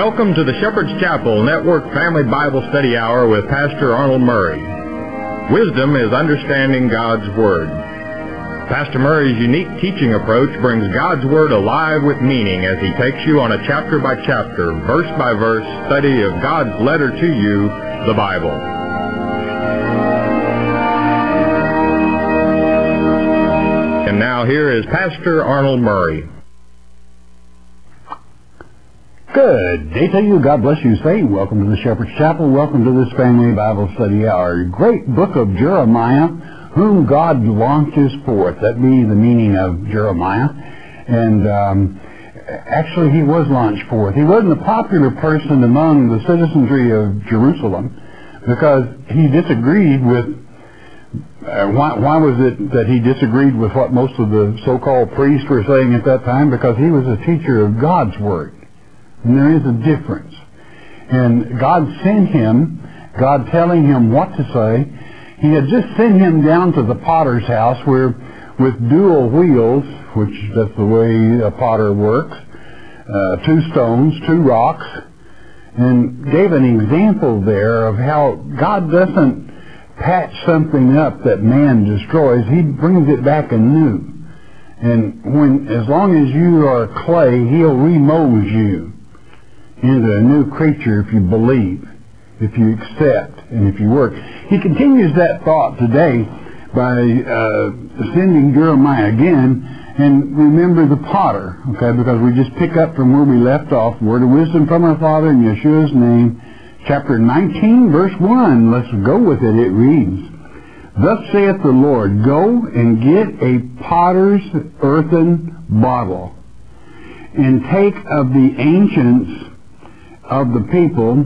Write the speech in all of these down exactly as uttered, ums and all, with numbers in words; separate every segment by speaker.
Speaker 1: Welcome to the Shepherd's Chapel Network Family Bible Study Hour with Pastor Arnold Murray. Wisdom is understanding God's Word. Pastor Murray's unique teaching approach brings God's Word alive with meaning as he takes you on a chapter-by-chapter, verse-by-verse study of God's letter to you, the Bible. And now here is Pastor Arnold Murray.
Speaker 2: Good day to you. God bless you, Saint. Welcome to the Shepherd's Chapel. Welcome to this Family Bible Study Hour. Great book of Jeremiah, whom God launches forth. That be the meaning of Jeremiah. And um, actually, he was launched forth. He wasn't a popular person among the citizenry of Jerusalem because he disagreed with. Uh, why, why was it that he disagreed with what most of the so-called priests were saying at that time? Because he was a teacher of God's Word. And there is a difference. And God sent him, God telling him what to say. He had just sent him down to the potter's house where, with dual wheels, which that's the way a potter works, uh, two stones, two rocks, and gave an example there of how God doesn't patch something up that man destroys. He brings it back anew. And when, as long as you are clay, he'll remold you into a new creature if you believe, if you accept, and if you work. He continues that thought today by uh, sending Jeremiah again, and remember the potter, okay, because we just pick up from where we left off, word of wisdom from our Father in Yeshua's name, chapter nineteen, verse one. Let's go with it. It reads, "Thus saith the Lord, go and get a potter's earthen bottle, and take of the ancients of the people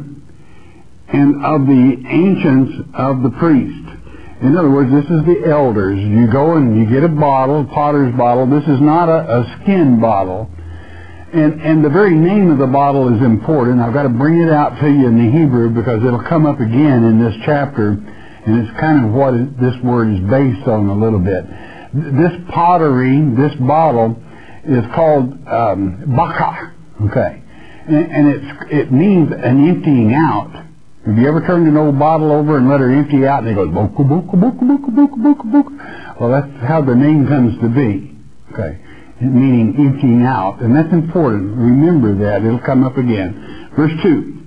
Speaker 2: and of the ancients of the priest." In other words, this is the elders. You go and you get a bottle, a potter's bottle. This is not a, a skin bottle. And, and the very name of the bottle is important. I've got to bring it out to you in the Hebrew because it'll come up again in this chapter. And it's kind of what it, this word is based on a little bit. This pottery, this bottle, is called um, baka. Okay. And it's, it means an emptying out. Have you ever turned an old bottle over and let her empty out and it goes boka, boka, boka, boka, boka, boka, boka? Well, that's how the name comes to be. Okay. Meaning emptying out. And that's important. Remember that. It'll come up again. Verse two.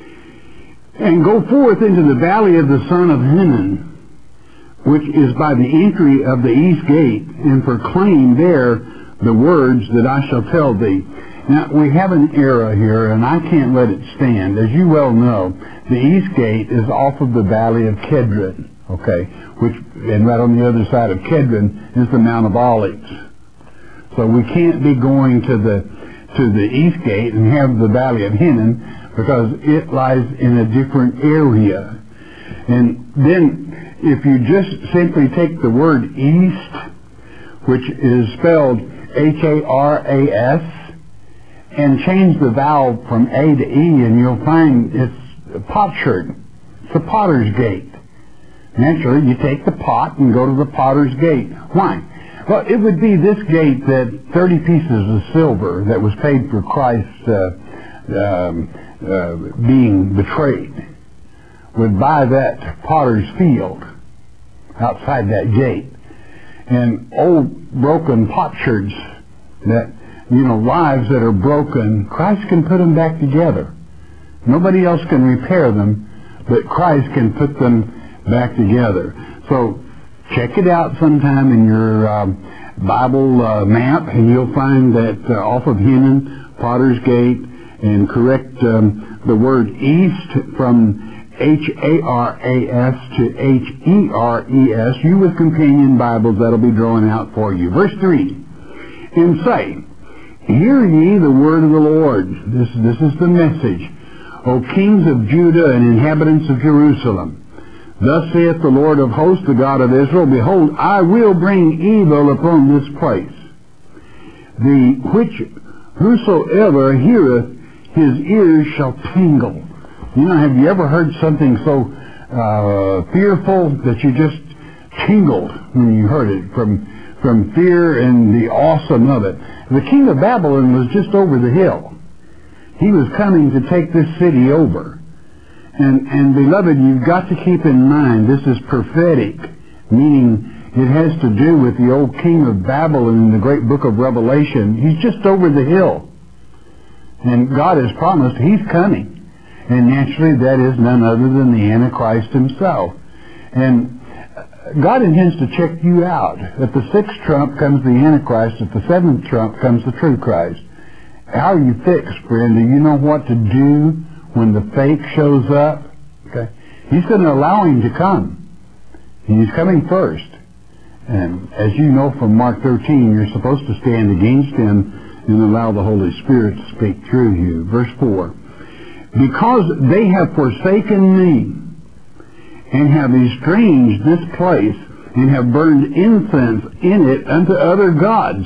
Speaker 2: "And go forth into the valley of the son of Hinnom, which is by the entry of the east gate, and proclaim there the words that I shall tell thee." Now, we have an error here, and I can't let it stand. As you well know, the east gate is off of the valley of Kedron, okay, which, and right on the other side of Kedron is the Mount of Olives. So we can't be going to the to the east gate and have the valley of Hinnom because it lies in a different area. And then, if you just simply take the word east, which is spelled H A R A S, and change the vowel from A to E, and you'll find it's potsherd. It's the potter's gate. Naturally, you take the pot and go to the potter's gate. Why? Well, it would be this gate that thirty pieces of silver that was paid for Christ's uh, um, uh, being betrayed would buy that potter's field outside that gate. And old broken potsherds that you know, lives that are broken, Christ can put them back together. Nobody else can repair them, but Christ can put them back together. So check it out sometime in your um, Bible uh, map, and you'll find that uh, off of Hinnom, Potter's Gate, and correct um, the word east from H A R A S to H E R E S. You with companion Bibles, that'll be drawn out for you. Verse three, "And say, hear ye the word of the Lord." This, this is the message. "O kings of Judah and inhabitants of Jerusalem, thus saith the Lord of hosts, the God of Israel, behold, I will bring evil upon this place, the which whosoever heareth, his ears shall tingle." You know, have you ever heard something so uh, fearful that you just tingled when you heard it from from fear and the awesome of it? The king of Babylon was just over the hill. He was coming to take this city over. And, and beloved, you've got to keep in mind this is prophetic, meaning it has to do with the old king of Babylon in the great book of Revelation. He's just over the hill. And God has promised he's coming. And naturally that is none other than the Antichrist himself. And God intends to check you out. At the sixth trump comes the Antichrist. At the seventh trump comes the true Christ. How are you fixed, friend? Do you know what to do when the fake shows up? Okay. He's going to allow him to come. He's coming first. And as you know from Mark thirteen, you're supposed to stand against him and allow the Holy Spirit to speak through you. Verse four. Because they have forsaken me, and have estranged this place, and have burned incense in it unto other gods,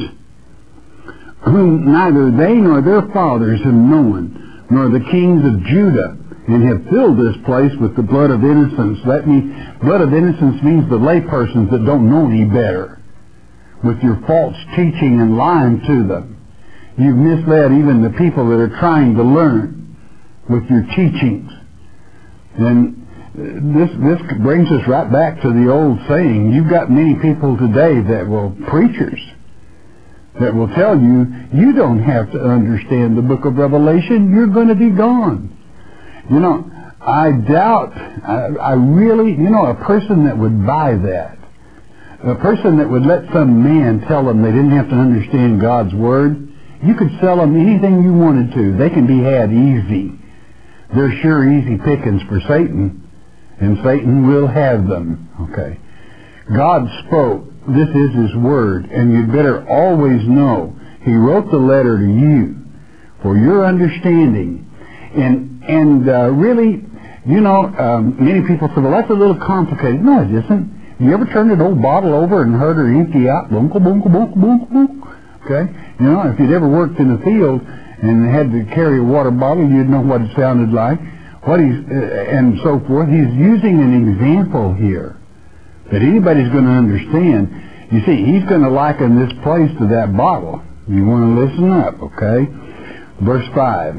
Speaker 2: whom neither they nor their fathers have known, nor the kings of Judah, and have filled this place with the blood of innocents. That means, blood of innocents means the laypersons that don't know any better, with your false teaching and lying to them. You've misled even the people that are trying to learn with your teachings. And this this brings us right back to the old saying. You've got many people today that will, preachers, that will tell you, you don't have to understand the book of Revelation, you're going to be gone. You know, I doubt, I, I really, you know, a person that would buy that, a person that would let some man tell them they didn't have to understand God's Word, you could sell them anything you wanted to. They can be had easy. They're sure easy pickings for Satan, and Satan will have them. Okay. God spoke. This is His Word, and you'd better always know He wrote the letter to you for your understanding. And and uh, really, you know, um, many people say, well, that's a little complicated. No, it isn't. You ever turned an old bottle over and heard her empty out? Boonka, boonka, boonka, boonka, boonka. Okay? You know, if you'd ever worked in the field and had to carry a water bottle, you'd know what it sounded like, what he's, uh, and so forth. He's using an example here that anybody's going to understand. You see, he's going to liken this place to that bottle. You want to listen up, okay? Verse five.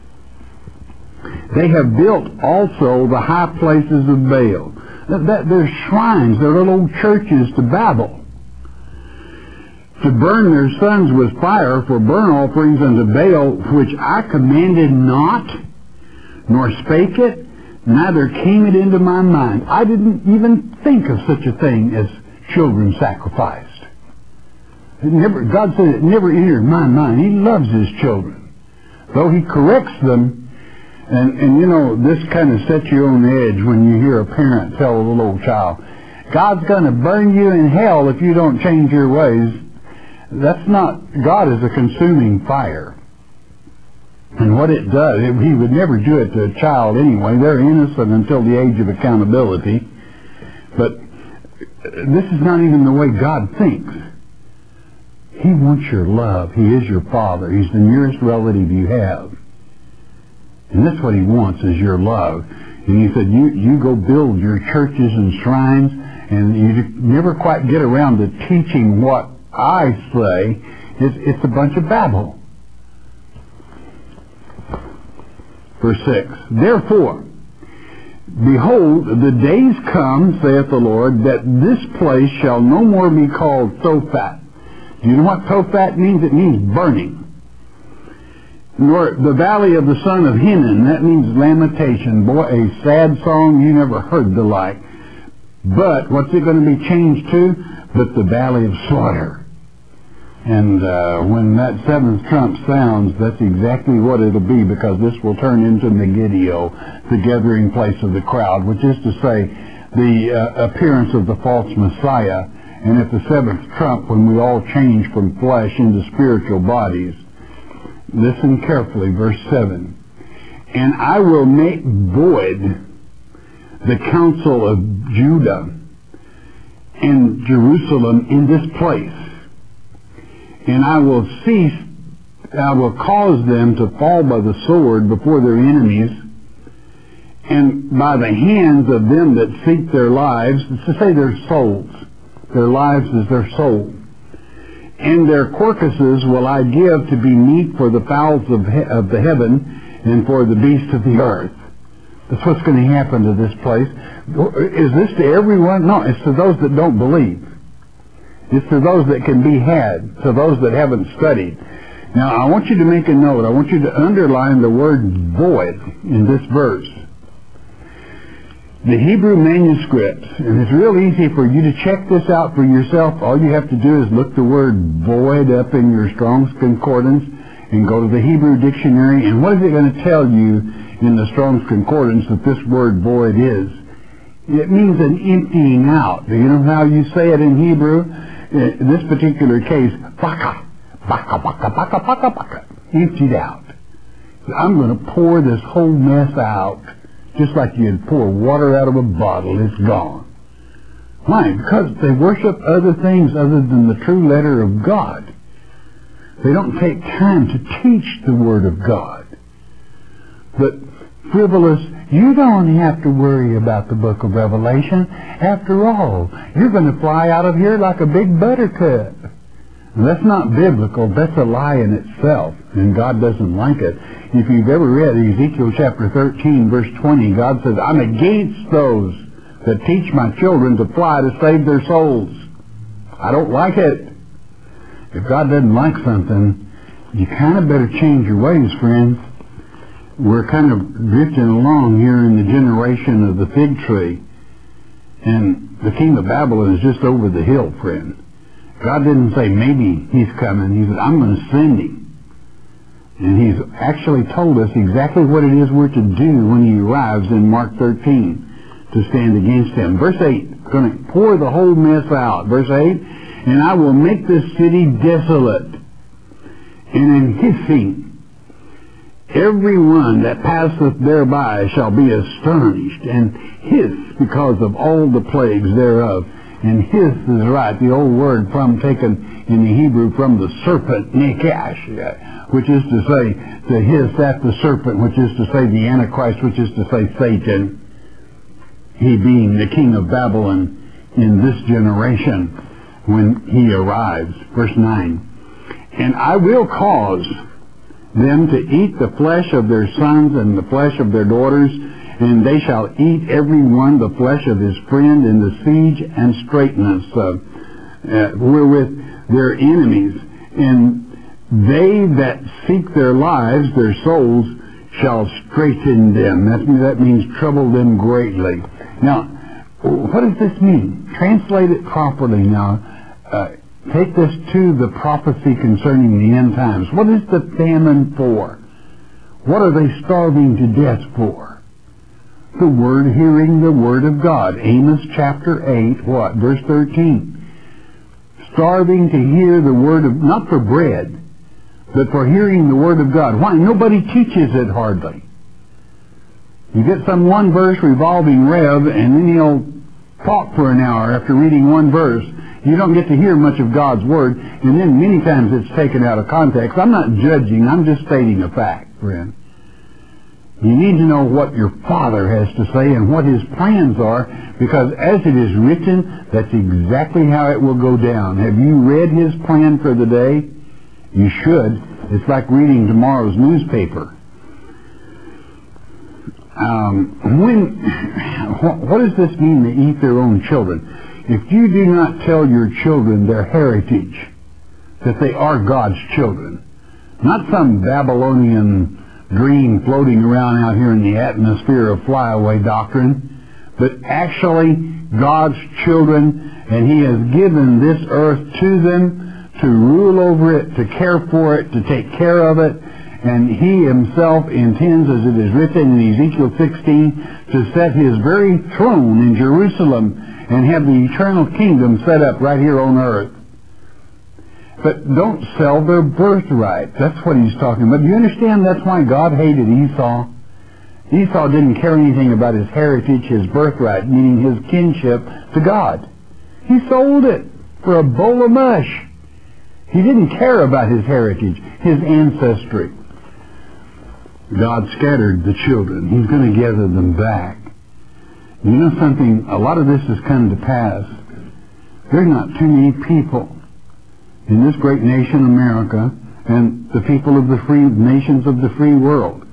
Speaker 2: They have built also the high places of Baal. That, that, they're shrines, they're little old churches to Babel, to burn their sons with fire for burnt offerings unto Baal, which I commanded not, nor spake it, neither came it into my mind. I didn't even think of such a thing as children sacrificed. It never, God said it never entered my mind. He loves His children. Though He corrects them, and, and you know, this kind of sets you on edge when you hear a parent tell a little old child, God's going to burn you in hell if you don't change your ways. That's not, God is a consuming fire. And what it does, it, He would never do it to a child anyway. They're innocent until the age of accountability. But this is not even the way God thinks. He wants your love. He is your Father. He's the nearest relative you have. And that's what He wants, is your love. And He said, you, you go build your churches and shrines, and you never quite get around to teaching what I say. It's, it's a bunch of babble. Verse six. Therefore, behold, the days come, saith the Lord, that this place shall no more be called Tophat. Do you know what Tophat means? It means burning. Nor the valley of the son of Hinnon. That means lamentation. Boy, a sad song you never heard the like. But what's it going to be changed to? But the valley of slaughter. And uh, when that seventh trump sounds, that's exactly what it'll be, because this will turn into Megiddo, the gathering place of the crowd, which is to say the uh, appearance of the false Messiah. And at the seventh trump, when we all change from flesh into spiritual bodies, listen carefully, verse seven. And I will make void the counsel of Judah and Jerusalem in this place. And I will cease, I will cause them to fall by the sword before their enemies, and by the hands of them that seek their lives, to say their souls. Their lives is their soul. And their carcasses will I give to be meat for the fowls of, he- of the heaven, and for the beasts of the earth. That's what's going to happen to this place. Is this to everyone? No, it's to those that don't believe. It's to those that can be had, to those that haven't studied. Now, I want you to make a note. I want you to underline the word void in this verse. The Hebrew manuscript, and it's real easy for you to check this out for yourself. All you have to do is look the word void up in your Strong's Concordance and go to the Hebrew dictionary. And what is it going to tell you in the Strong's Concordance that this word void is? It means an emptying out. Do you know how you say it in Hebrew? In this particular case, baka, baka, baka, baka, baka, baka, emptied out. I'm going to pour this whole mess out, just like you'd pour water out of a bottle. It's gone. Why? Because they worship other things other than the true letter of God. They don't take time to teach the Word of God. But frivolous, you don't have to worry about the book of Revelation. After all, you're going to fly out of here like a big buttercup. And that's not biblical. That's a lie in itself, and God doesn't like it. If you've ever read Ezekiel chapter thirteen, verse twenty, God says, I'm against those that teach my children to fly to save their souls. I don't like it. If God doesn't like something, you kind of better change your ways, friends. We're kind of drifting along here in the generation of the fig tree, and the king of Babylon is just over the hill, friend. God didn't say maybe he's coming. He said, I'm going to send him. And he's actually told us exactly what it is we're to do when he arrives in Mark thirteen to stand against him. Verse eight, going to pour the whole mess out. Verse eight, and I will make this city desolate and in hissing. Every one that passeth thereby shall be astonished and hiss because of all the plagues thereof. And hiss is right, the old word from taken in the Hebrew from the serpent, nekash, which is to say, to hiss at the serpent, which is to say the Antichrist, which is to say Satan, he being the king of Babylon in this generation when he arrives. Verse nine, and I will cause them to eat the flesh of their sons and the flesh of their daughters, and they shall eat every one the flesh of his friend in the siege and straitness uh, uh, wherewith their enemies. And they that seek their lives, their souls, shall straiten them. That, that means trouble them greatly. Now, what does this mean? Translate it properly now. Uh, take this to the prophecy concerning the end times. What is the famine for? What are they starving to death for? The word, hearing the word of God. Amos chapter eight, what? Verse thirteen. Starving to hear the word of, not for bread, but for hearing the word of God. Why? Nobody teaches it hardly. You get some one verse revolving rev, and then he'll talk for an hour after reading one verse. You don't get to hear much of God's word, and then many times it's taken out of context. I'm not judging, I'm just stating a fact, friend. You need to know what your Father has to say and what his plans are, because as it is written, that's exactly how it will go down. Have you read his plan for the day? You should. It's like reading tomorrow's newspaper. Um, when, what does this mean, to eat their own children? If you do not tell your children their heritage, that they are God's children, not some Babylonian dream floating around out here in the atmosphere of flyaway doctrine, but actually God's children, and he has given this earth to them to rule over it, to care for it, to take care of it, and he himself intends, as it is written in Ezekiel sixteen, to set his very throne in Jerusalem and have the eternal kingdom set up right here on earth. But don't sell their birthright. That's what he's talking about. Do you understand that's why God hated Esau? Esau didn't care anything about his heritage, his birthright, meaning his kinship to God. He sold it for a bowl of mush. He didn't care about his heritage, his ancestry. God scattered the children. He's going to gather them back. You know something? A lot of this has come to pass. There's not too many people in this great nation, America, and the people of the free nations of the free world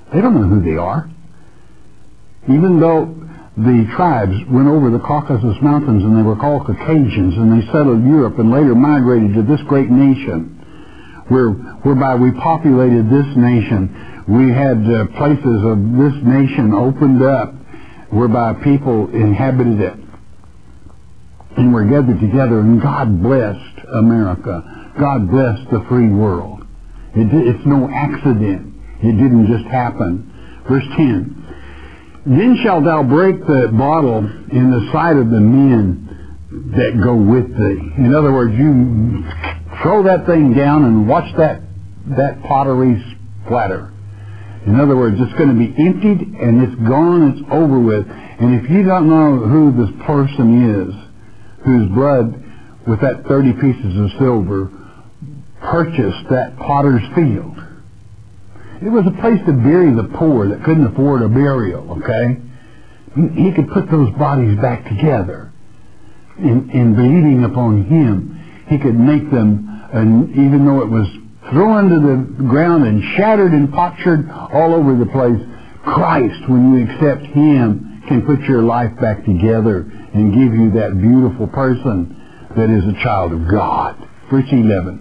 Speaker 2: They don't know who they are. Even though the tribes went over the Caucasus Mountains and they were called Caucasians, and they settled Europe and later migrated to this great nation, where, whereby we populated this nation. We had uh, places of this nation opened up whereby people inhabited it and were gathered together, and God blessed America. God blessed the free world. It, it's no accident. It didn't just happen. Verse ten. Then shalt thou break the bottle in the sight of the men that go with thee. In other words, you throw that thing down and watch that, that pottery splatter. In other words, it's going to be emptied and it's gone, it's over with. And if you don't know who this person is, whose blood with that thirty pieces of silver purchased that potter's field. It was a place to bury the poor that couldn't afford a burial, okay? He could put those bodies back together. In, in believing upon Him, He could make them, and even though it was thrown to the ground and shattered and potsherd all over the place, Christ, when you accept Him, can put your life back together and give you that beautiful person that is a child of God. Verse eleven.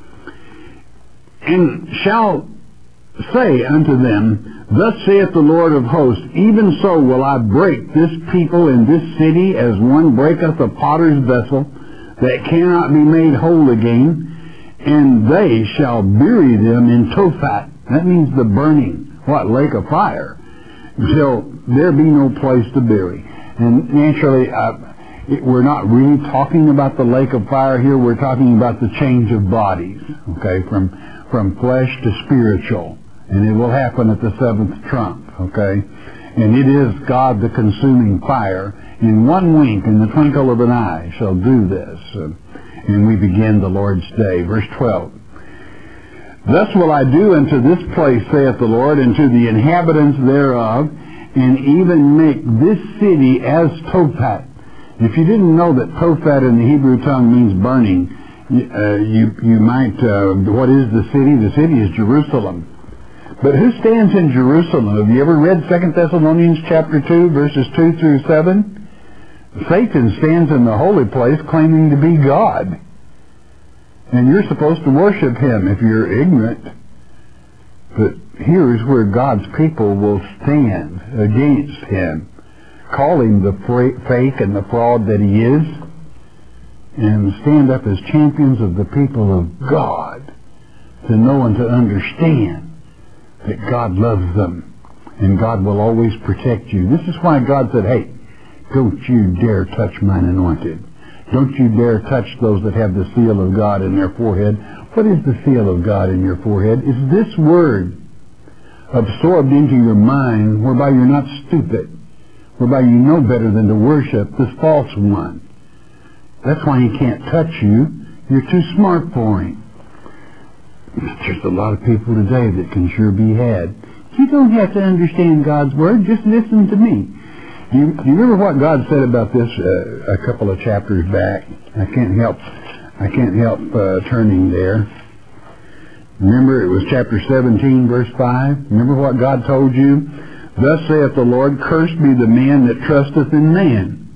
Speaker 2: And shall say unto them, Thus saith the Lord of hosts, Even so will I break this people in this city as one breaketh a potter's vessel that cannot be made whole again, and they shall bury them in Tophat. That means the burning, what, lake of fire, till there be no place to bury. And naturally, uh, it, we're not really talking about the lake of fire here. We're talking about the change of bodies, okay, from from flesh to spiritual. And it will happen at the seventh trump, okay? And it is God the consuming fire. In one wink, in the twinkle of an eye, shall do this. Uh, and we begin the Lord's day. Verse twelve. Thus will I do unto this place, saith the Lord, and to the inhabitants thereof, and even make this city as Tophat. If you didn't know that Tophat in the Hebrew tongue means burning, uh, you, you might, uh, what is the city? The city is Jerusalem. But who stands in Jerusalem? Have you ever read Second Thessalonians chapter two, verses two through seven? Satan stands in the holy place claiming to be God. And you're supposed to worship him if you're ignorant. But here's where God's people will stand against him, call him the fake and the fraud that he is, and stand up as champions of the people of God, to know and to understand that God loves them and God will always protect you. This is why God said, hey, don't you dare touch mine anointed. Don't you dare touch those that have the seal of God in their forehead. What is the seal of God in your forehead? It's this word absorbed into your mind, whereby you're not stupid, whereby you know better than to worship this false one. That's why he can't touch you. You're too smart for him. There's a lot of people today that can sure be had. You don't have to understand God's word. Just listen to me. Do you, do you remember what God said about this uh, a couple of chapters back? I can't help, I can't help uh, turning there. Remember, it was chapter seventeen, verse five. Remember what God told you? Thus saith the Lord, Cursed be the man that trusteth in man,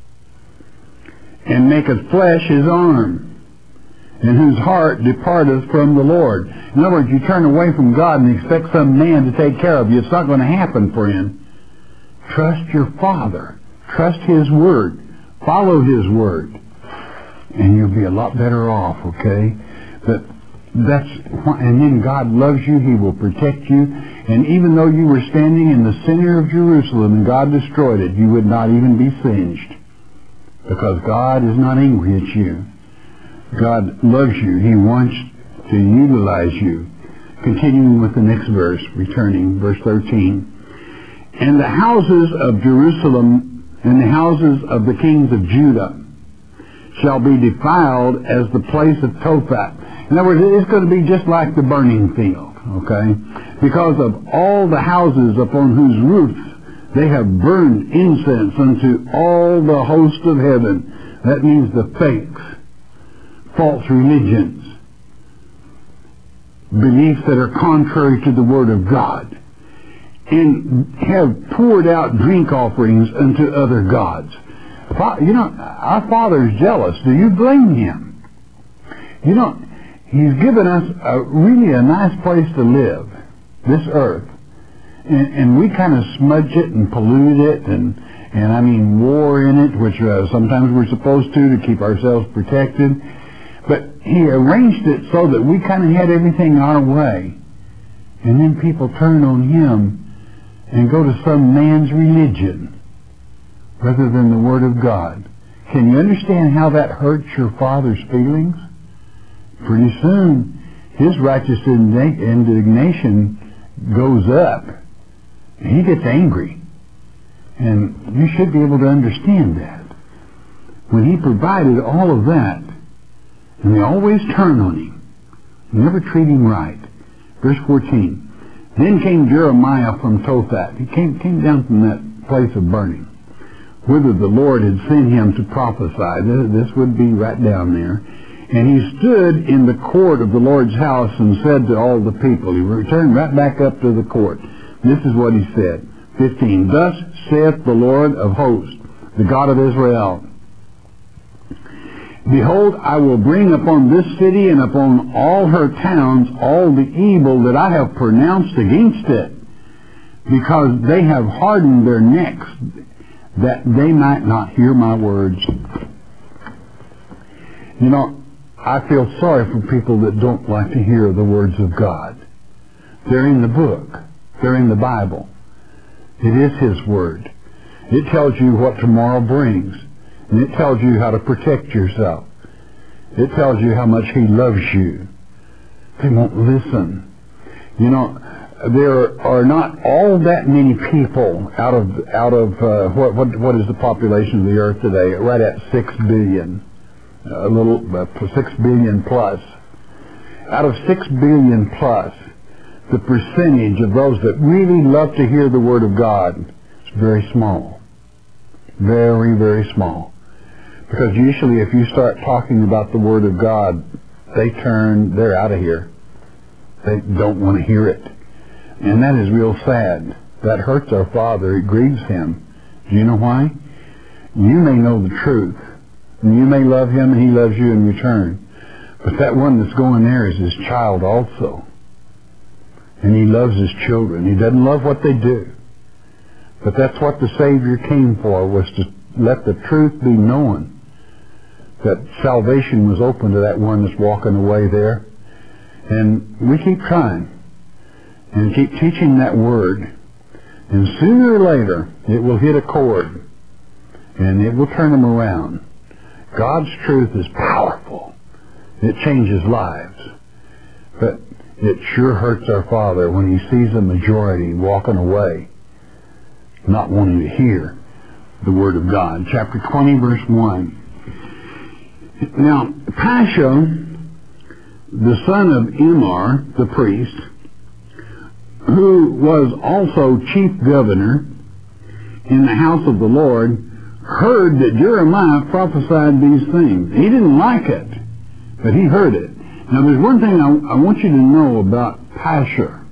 Speaker 2: and maketh flesh his arm, and whose heart departeth from the Lord. In other words, you turn away from God and expect some man to take care of you. It's not going to happen, friend. Trust your Father. Trust His Word. Follow His Word. And you'll be a lot better off, okay? But that's why, and then God loves you. He will protect you. And even though you were standing in the center of Jerusalem and God destroyed it, you would not even be singed. Because God is not angry at you. God loves you. He wants to utilize you. Continuing with the next verse, returning, verse thirteen. And the houses of Jerusalem and the houses of the kings of Judah shall be defiled as the place of Tophat. In other words, it's going to be just like the burning field, okay? Because of all the houses upon whose roofs they have burned incense unto all the host of heaven. That means the fakes, false religions, beliefs that are contrary to the Word of God. and have poured out drink offerings unto other gods. You know, our Father is jealous. Do you blame Him? You know, He's given us a, really a nice place to live, this earth. And, and we kind of smudge it and pollute it and, and I mean, war in it, which uh, sometimes we're supposed to to keep ourselves protected. But He arranged it so that we kind of had everything our way. And then people turn on Him and go to some man's religion rather than the Word of God. Can you understand how that hurts your Father's feelings? Pretty soon, His righteous indignation goes up. He gets angry. And you should be able to understand that. When He provided all of that, and they always turn on Him, never treat Him right. Verse fourteen, then came Jeremiah from Tophat. He came, came down from that place of burning, whither the Lord had sent him to prophesy. This, this would be right down there. And he stood in the court of the Lord's house and said to all the people, he returned right back up to the court. This is what he said. fifteen, thus saith the Lord of hosts, the God of Israel, behold, I will bring upon this city and upon all her towns all the evil that I have pronounced against it, because they have hardened their necks, that they might not hear my words. You know, I feel sorry for people that don't like to hear the words of God. They're in the book. They're in the Bible. It is His Word. It tells you what tomorrow brings. And it tells you how to protect yourself. It tells you how much He loves you. They won't listen. You know, there are not all that many people out of out of uh, what what what is the population of the earth today? Right at six billion, a little uh, six billion plus. Out of six billion plus, the percentage of those that really love to hear the Word of God is very small, very very small. Because usually if you start talking about the Word of God, they turn, they're out of here. They don't want to hear it. And that is real sad. That hurts our Father. It grieves Him. Do you know why? You may know the truth, and you may love Him, and He loves you in return. But that one that's going there is His child also. And He loves His children. He doesn't love what they do. But that's what the Savior came for, was to let the truth be known. That salvation was open to that one that's walking away there. And we keep trying and keep teaching that Word. And sooner or later, it will hit a chord and it will turn them around. God's truth is powerful. It changes lives. But it sure hurts our Father when He sees a majority walking away, not wanting to hear the Word of God. Chapter twenty, verse one. Now, Pasha, the son of Immer, the priest, who was also chief governor in the house of the Lord, heard that Jeremiah prophesied these things. He didn't like it, but he heard it. Now, there's one thing I, I want you to know about Pasha.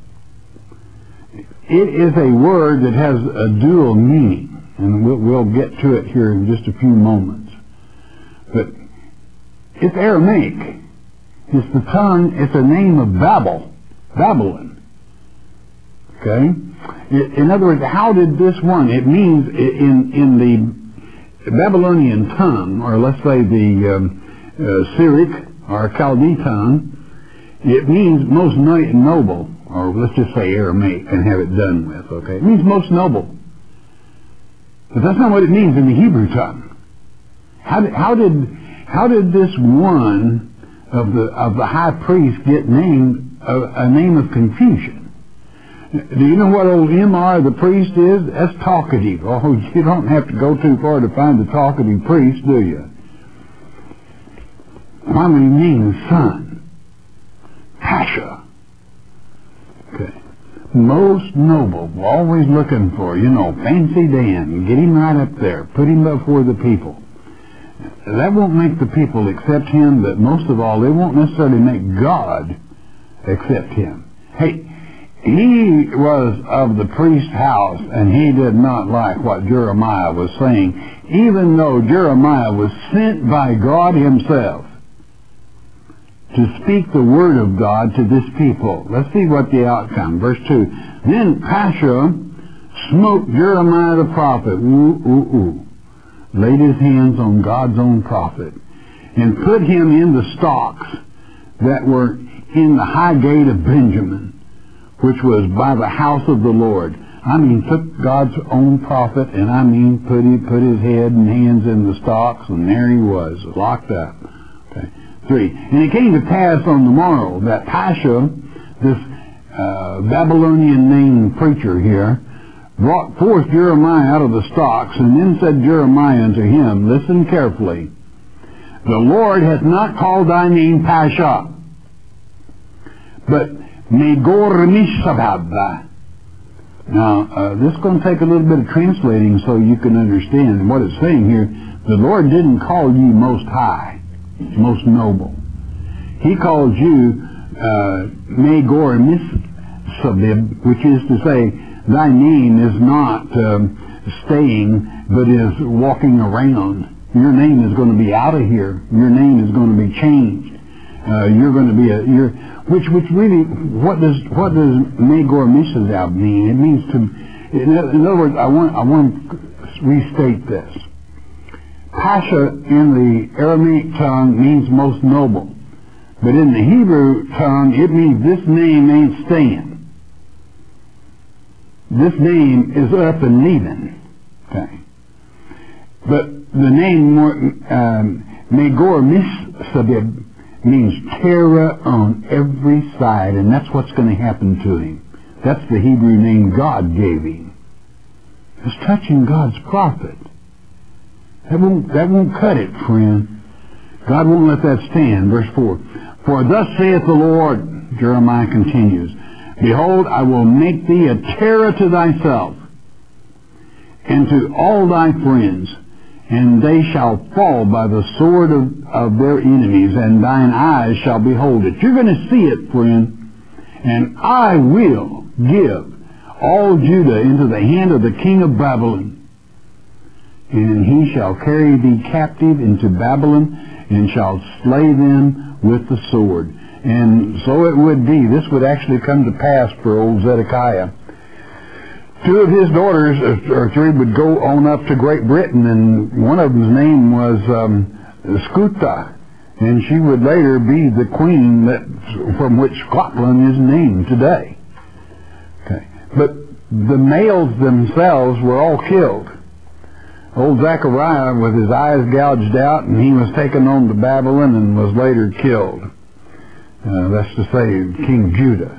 Speaker 2: It is a word that has a dual meaning, and we'll, we'll get to it here in just a few moments. But it's Aramaic. It's the tongue, it's a name of Babel, Babylon. Okay? In other words, how did this one, it means in, in the Babylonian tongue, or let's say the um, uh, Syriac or Chaldee tongue, it means most noble, or let's just say Aramaic and have it done with, okay? It means most noble. But that's not what it means in the Hebrew tongue. How did, how did, how did this one of the of the high priest get named a, a name of confusion? Do you know what old Immer, the priest, is? That's talkative. Oh, you don't have to go too far to find the talkative priest, do you? Why would he name his son Pasha? Okay. Most noble, always looking for, you know, fancy Dan. Get him right up there. Put him before the people. That won't make the people accept him, but most of all, it won't necessarily make God accept him. Hey, he was of the priest's house, and he did not like what Jeremiah was saying, even though Jeremiah was sent by God himself to speak the word of God to this people. Let's see what the outcome. Verse two. Then Pashur smote Jeremiah the prophet, ooh, ooh, ooh, laid his hands on God's own prophet, and put him in the stocks that were in the high gate of Benjamin, which was by the house of the Lord. I mean, took God's own prophet, and I mean, put he, put his head and hands in the stocks, and there he was, locked up. Okay. Three. And it came to pass on the morrow that Pashur, this uh, Babylonian named preacher here, brought forth Jeremiah out of the stocks, and then said Jeremiah unto him, listen carefully, the Lord hath not called thy name Pashur, but Megor-Mishabab. Now, uh, this is going to take a little bit of translating so you can understand what it's saying here. The Lord didn't call you most high, most noble. He called you uh, Megor-Mishabib, which is to say, thy name is not um, staying, but is walking around. Your name is going to be out of here. Your name is going to be changed. Uh, you're going to be a... You're, Which, which really, what does what does Megor-Mishabab mean? It means to, in, in other words, I want I want to restate this. Pasha in the Aramaic tongue means most noble, but in the Hebrew tongue it means this name ain't staying. This name is up and leaving. Okay, but the name um, Megor-Mishabab means terror on every side, and that's what's going to happen to him. That's the Hebrew name God gave him. It's touching God's prophet. That won't, that won't cut it, friend. God won't let that stand. Verse four. For thus saith the Lord, Jeremiah continues, behold, I will make thee a terror to thyself and to all thy friends, and they shall fall by the sword of, of their enemies, and thine eyes shall behold it. You're going to see it, friend. And I will give all Judah into the hand of the king of Babylon, and he shall carry thee captive into Babylon, and shall slay them with the sword. And so it would be. This would actually come to pass for old Zedekiah. Two of his daughters, or three, would go on up to Great Britain, and one of them's name was um, Skuta, and she would later be the queen that, from which Scotland is named today. Okay, but the males themselves were all killed. Old Zechariah, with his eyes gouged out, and he was taken on to Babylon and was later killed. Uh, that's to say, King Judah.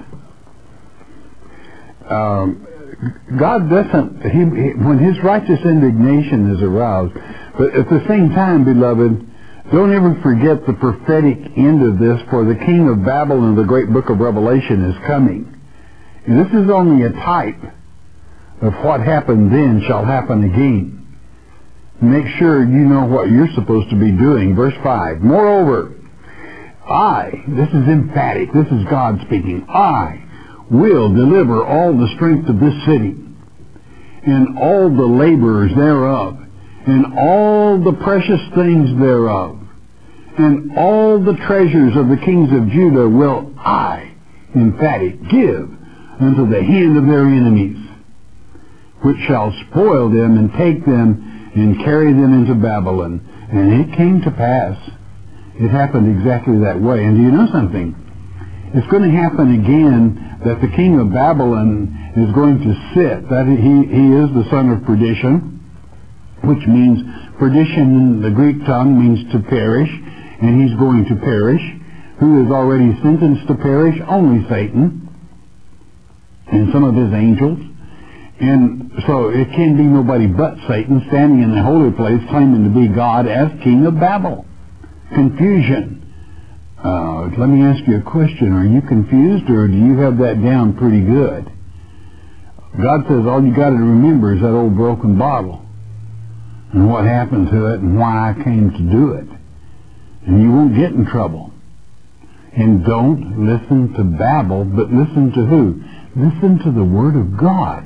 Speaker 2: Um, God doesn't, he, he, when his righteous indignation is aroused, but at the same time, beloved, don't ever forget the prophetic end of this, for the king of Babylon, the great book of Revelation, is coming. And this is only a type of what happened then shall happen again. Make sure you know what you're supposed to be doing. Verse five, moreover, I, this is emphatic, this is God speaking, I will deliver all the strength of this city, and all the laborers thereof, and all the precious things thereof, and all the treasures of the kings of Judah will I, emphatic, give unto the hand of their enemies, which shall spoil them and take them and carry them into Babylon. And it came to pass. It happened exactly that way. And do you know something? It's going to happen again that the king of Babylon is going to sit. That he, he is the son of perdition, which means, perdition in the Greek tongue means to perish, and he's going to perish. Who is already sentenced to perish? Only Satan and some of his angels. And so it can be nobody but Satan standing in the holy place claiming to be God as king of Babel. Confusion. Uh, let me ask you a question. Are you confused, or do you have that down pretty good? God says all you got to remember is that old broken bottle and what happened to it and why I came to do it. And you won't get in trouble. And don't listen to Babel, but listen to who? Listen to the Word of God.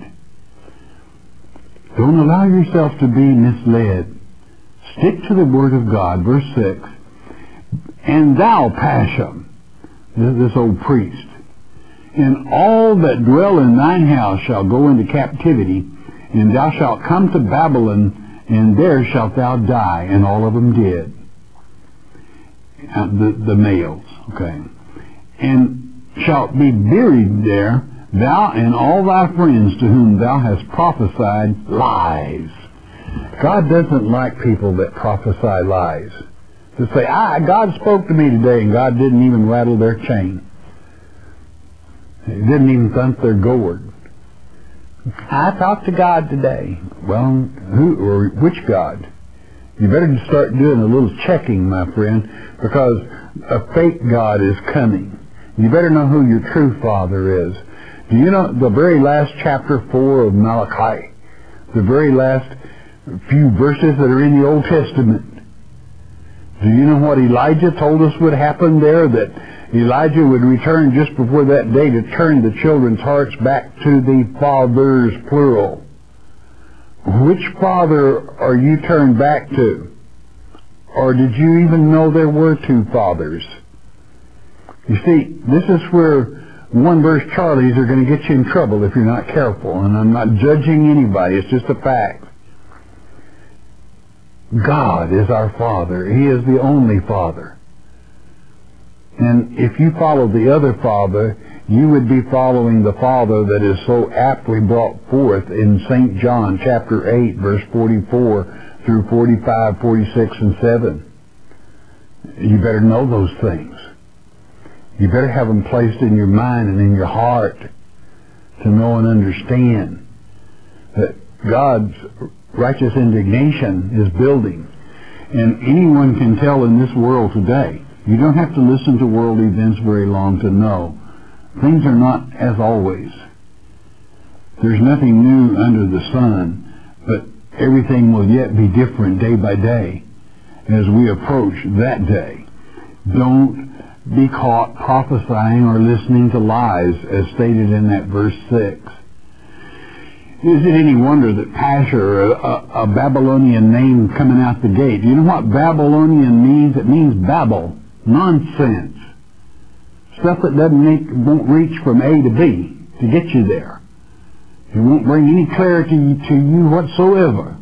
Speaker 2: Don't allow yourself to be misled. Stick to the Word of God. Verse six. And thou, Pasham, this old priest, and all that dwell in thine house shall go into captivity, and thou shalt come to Babylon, and there shalt thou die. And all of them did. Uh, the, the males, okay. And shalt be buried there, thou and all thy friends to whom thou hast prophesied lies. God doesn't like people that prophesy lies. To say, ah, God spoke to me today, and God didn't even rattle their chain. He didn't even thump their gourd. I talked to God today. Well, who or which God? You better start doing a little checking, my friend, because a fake God is coming. You better know who your true Father is. Do you know the very last chapter four of Malachi? The very last few verses that are in the Old Testament. Do you know what Elijah told us would happen there? That Elijah would return just before that day to turn the children's hearts back to the fathers, plural. Which father are you turned back to? Or did you even know there were two fathers? You see, this is where one verse Charlies are going to get you in trouble if you're not careful. And I'm not judging anybody. It's just a fact. God is our Father. He is the only Father. And if you follow the other Father, you would be following the Father that is so aptly brought forth in Saint John chapter eight, verse forty-four through forty-five, forty-six, and seven. You better know those things. You better have them placed in your mind and in your heart to know and understand that God's righteous indignation is building. And anyone can tell in this world today. You don't have to listen to world events very long to know. Things are not as always. There's nothing new under the sun, but everything will yet be different day by day as we approach that day. Don't be caught prophesying or listening to lies as stated in that verse six. Is it any wonder that Pashur, a, a Babylonian name coming out the gate, you know what Babylonian means? It means babble, nonsense, stuff that doesn't make, won't reach from A to B to get you there. It won't bring any clarity to you whatsoever.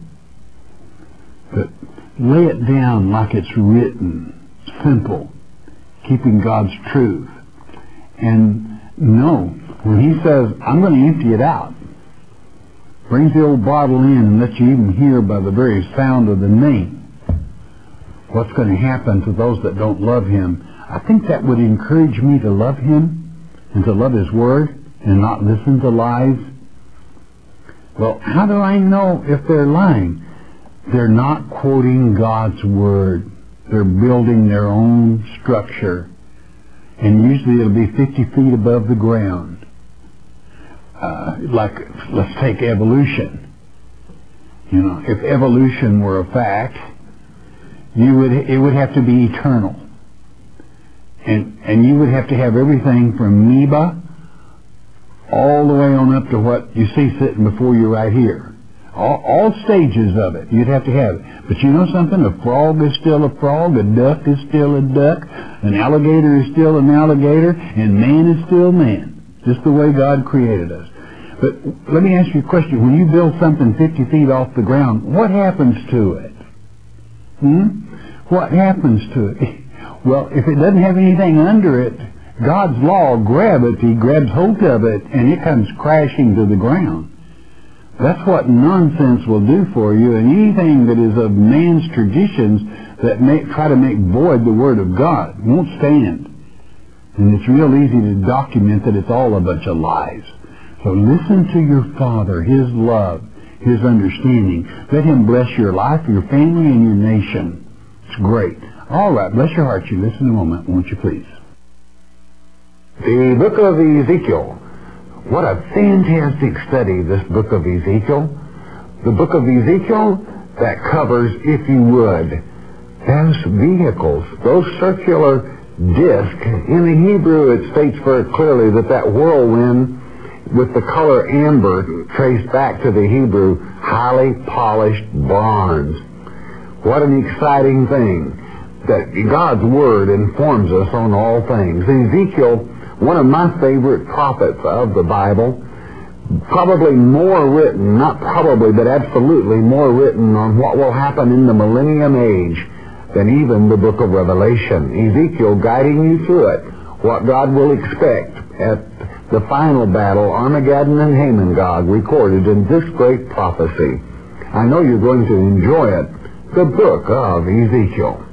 Speaker 2: But lay it down like it's written, simple, keeping God's truth. And know, when He says, I'm going to empty it out, brings the old bottle in and lets you even hear by the very sound of the name what's going to happen to those that don't love Him. I think that would encourage me to love Him and to love His Word and not listen to lies. Well, how do I know if they're lying? They're not quoting God's Word. They're building their own structure. And usually it'll be fifty feet above the ground. Uh, like, let's take evolution. You know, if evolution were a fact, you would it would have to be eternal, and and you would have to have everything from amoeba all the way on up to what you see sitting before you right here. All, all stages of it you'd have to have it. But you know something? A frog is still a frog, a duck is still a duck, an alligator is still an alligator, and man is still man. Just the way God created us. But let me ask you a question. When you build something fifty feet off the ground, what happens to it? Hmm? What happens to it? Well, if it doesn't have anything under it, God's law of gravity grabs hold of it and it comes crashing to the ground. That's what nonsense will do for you, and anything that is of man's traditions that may try to make void the Word of God won't stand. And it's real easy to document that it's all a bunch of lies. So listen to your Father, His love, His understanding. Let Him bless your life, your family, and your nation. It's great. All right, bless your heart. You listen a moment, won't you please? The book of Ezekiel. What a fantastic study, this book of Ezekiel. The book of Ezekiel that covers, if you would, as vehicles, those circular discs. In the Hebrew, it states very clearly that that whirlwind with the color amber traced back to the Hebrew highly polished bronze. What an exciting thing that God's Word informs us on all things. Ezekiel, one of my favorite prophets of the Bible, probably more written, not probably, but absolutely more written on what will happen in the millennium age than even the book of Revelation. Ezekiel guiding you through it, what God will expect at the final battle, Armageddon and Hamon-Gog, recorded in this great prophecy. I know you're going to enjoy it, the book of Ezekiel.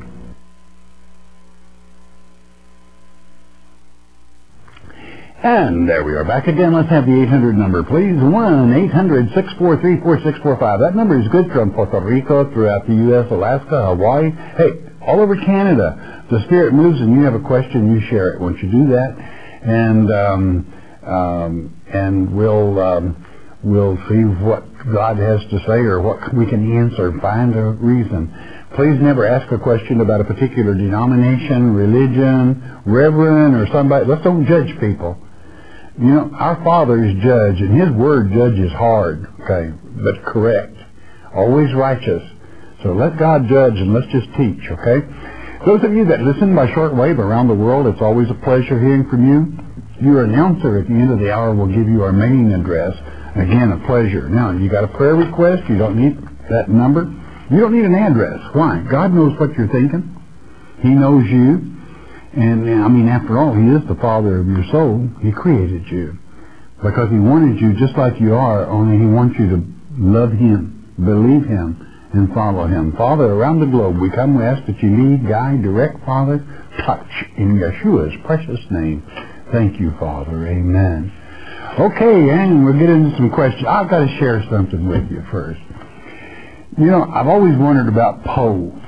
Speaker 2: And there we are back again. Let's have the eight hundred number, please. one eight hundred six four three four six four five. That number is good from Puerto Rico, throughout the U S, Alaska, Hawaii, hey, all over Canada. The Spirit moves and you have a question, you share it. Once you do that, and um, um, and we'll um, we'll see what God has to say or what we can answer, find a reason. Please never ask a question about a particular denomination, religion, reverend, or somebody. Let's don't judge people. You know, our Father is judge, and His Word judges hard, okay, but correct, always righteous. So let God judge, and let's just teach, okay? Those of you that listen by shortwave around the world, it's always a pleasure hearing from you. Your announcer at the end of the hour will give you our mailing address. Again, a pleasure. Now, you got a prayer request, you don't need that number. You don't need an address. Why? God knows what you're thinking. He knows you. And, I mean, after all, He is the Father of your soul. He created you because He wanted you just like you are, only He wants you to love Him, believe Him, and follow Him. Father, around the globe, we come, we ask that you lead, guide, direct, Father, touch in Yeshua's precious name. Thank you, Father. Amen. Okay, and we'll get into some questions. I've got to share something with you first. You know, I've always wondered about poles.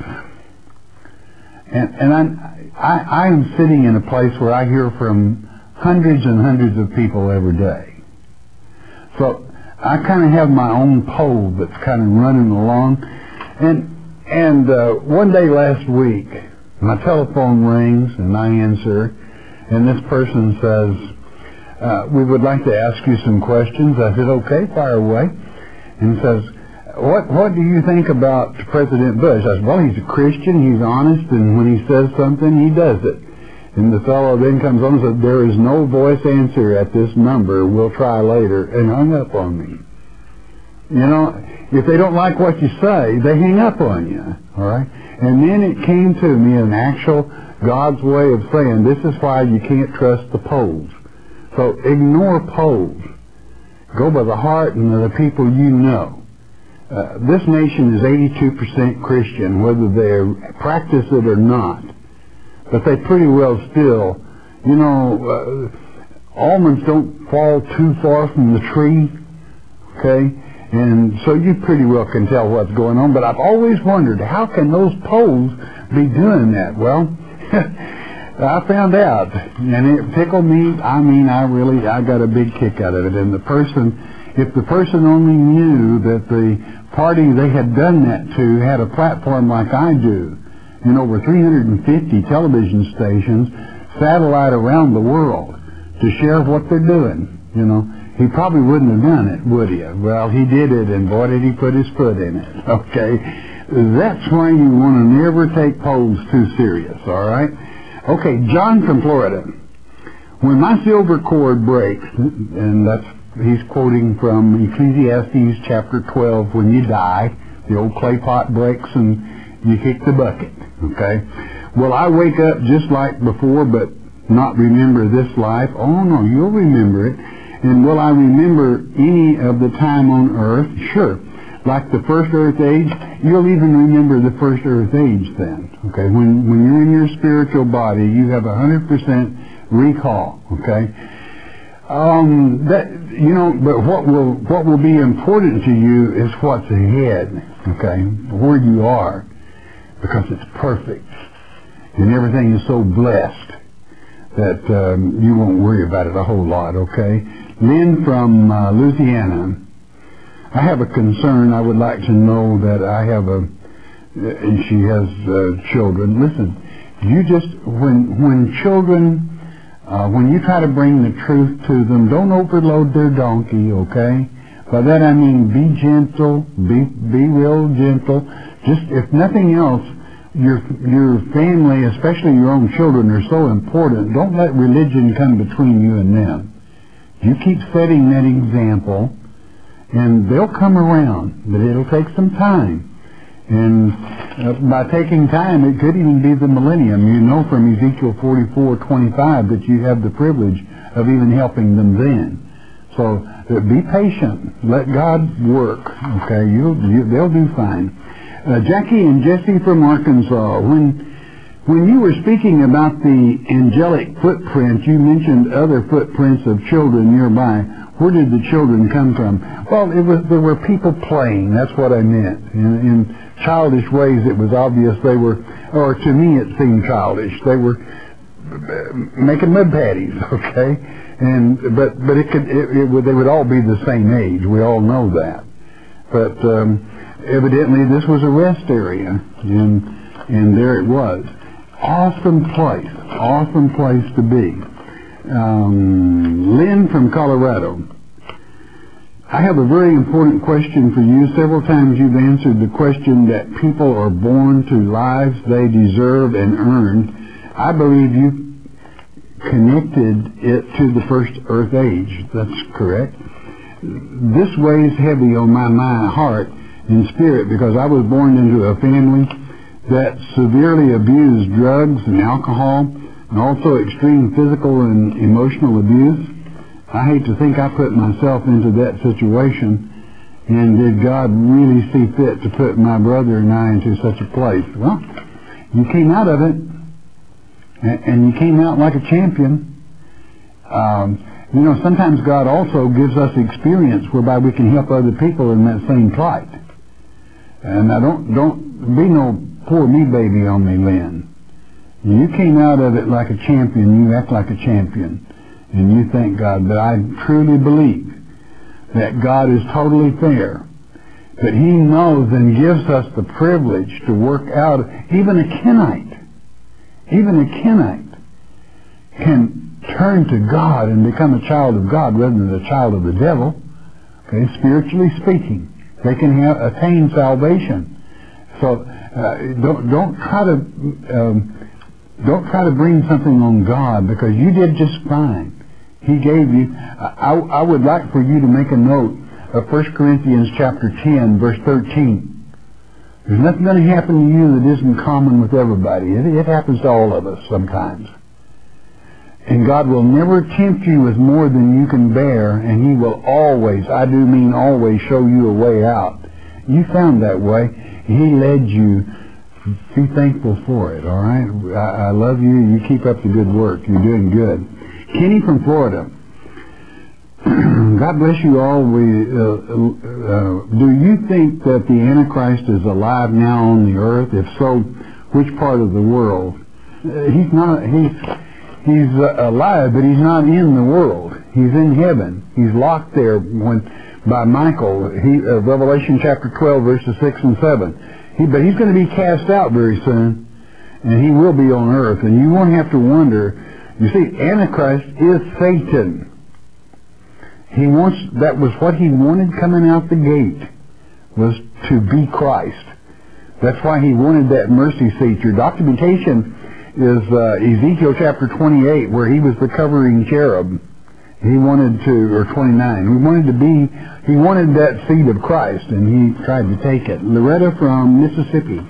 Speaker 2: And, and I'm, I, I am sitting in a place where I hear from hundreds and hundreds of people every day. So I kind of have my own pole that's kind of running along. And, and uh, one day last week, my telephone rings and I answer, and this person says, uh, we would like to ask you some questions. I said, okay, fire away. And says, What what do you think about President Bush? I said, well, he's a Christian, he's honest, and when he says something, he does it. And the fellow then comes on and says, there is no voice answer at this number, we'll try later, and hung up on me. You know, if they don't like what you say, they hang up on you, all right? And then it came to me an actual God's way of saying, this is why you can't trust the polls. So ignore polls. Go by the heart and the people you know. Uh, this nation is eighty-two percent Christian, whether they practice it or not. But they pretty well still, you know, uh, almonds don't fall too far from the tree, okay? And so you pretty well can tell what's going on. But I've always wondered, how can those polls be doing that? Well, I found out, and it tickled me. I mean, I really, I got a big kick out of it. And the person, if the person only knew that the party they had done that to had a platform like I do, in over three hundred fifty television stations, satellite around the world, to share what they're doing, you know, he probably wouldn't have done it, would he? Well, he did it, and boy, did he put his foot in it, okay? That's why you want to never take polls too serious, all right? Okay, John from Florida. When my silver cord breaks, and that's he's quoting from Ecclesiastes chapter twelve, when you die, the old clay pot breaks and you kick the bucket, okay? Will I wake up just like before but not remember this life? Oh, no, you'll remember it. And will I remember any of the time on earth? Sure. Like the first earth age, you'll even remember the first earth age then, okay? When, when you're in your spiritual body, you have one hundred percent recall, okay? Um, that, you know, but what will what will be important to you is what's ahead, okay, where you are, because it's perfect, and everything is so blessed that um, you won't worry about it a whole lot, okay? Lynn from uh, Louisiana, I have a concern. I would like to know that I have a, and she has uh, children. Listen, you just when when children Uh, when you try to bring the truth to them, don't overload their donkey, okay? By that I mean be gentle, be be real gentle. Just, if nothing else, your your family, especially your own children, are so important. Don't let religion come between you and them. You keep setting that example, and they'll come around, but it'll take some time. And uh, by taking time, it could even be the millennium. You know from Ezekiel forty-four twenty-five that you have the privilege of even helping them then. So uh, be patient. Let God work. Okay, you, you they'll do fine. Uh, Jackie and Jesse from Arkansas. When when you were speaking about the angelic footprint, you mentioned other footprints of children nearby. Where did the children come from? Well, it was there were people playing. That's what I meant. In, in childish ways, it was obvious they were, or to me it seemed childish. They were making mud patties, okay? And but but it could it, it would they would all be the same age. We all know that. But um, evidently this was a rest area, and and there it was. Awesome place, awesome place to be. Um, Lynn from Colorado. I have a very important question for you. Several times you've answered the question that people are born to lives they deserve and earned. I believe you connected it to the first earth age. That's correct. This weighs heavy on my mind, heart, and spirit because I was born into a family that severely abused drugs and alcohol and also extreme physical and emotional abuse. I hate to think I put myself into that situation, and did God really see fit to put my brother and I into such a place? Well, you came out of it, and you came out like a champion. Um, you know, sometimes God also gives us experience whereby we can help other people in that same plight. And now don't, don't be no poor me baby on me, Lynn. You came out of it like a champion. You act like a champion. And you thank God. But I truly believe that God is totally fair. That He knows and gives us the privilege to work out. Even a Kenite, even a Kenite can turn to God and become a child of God rather than a child of the devil. Okay, spiritually speaking, they can have, attain salvation. So uh, don't don't try to um, don't try to bring something on God because you did just fine. He gave you. I, I would like for you to make a note of First Corinthians chapter ten, verse thirteen. There's nothing going to happen to you that isn't common with everybody. It, it happens to all of us sometimes. And God will never tempt you with more than you can bear, and He will always, I do mean always, show you a way out. You found that way. He led you. Be thankful for it, all right? I, I love you. You keep up the good work. You're doing good. Kenny from Florida. God bless you all. We, uh, uh, do you think that the Antichrist is alive now on the earth? If so, which part of the world? Uh, he's not. He's he's uh, alive, but he's not in the world. He's in heaven. He's locked there when by Michael. He uh, Revelation chapter twelve, verses six and seven. He, but he's going to be cast out very soon, and he will be on earth. And you won't have to wonder. You see, Antichrist is Satan. He wants, that was what he wanted coming out the gate, was to be Christ. That's why he wanted that mercy seat. Your documentation is uh, Ezekiel chapter twenty-eight, where he was the covering cherub. He wanted to, or twenty-nine, he wanted to be, he wanted that seat of Christ, and he tried to take it. Loretta from Mississippi.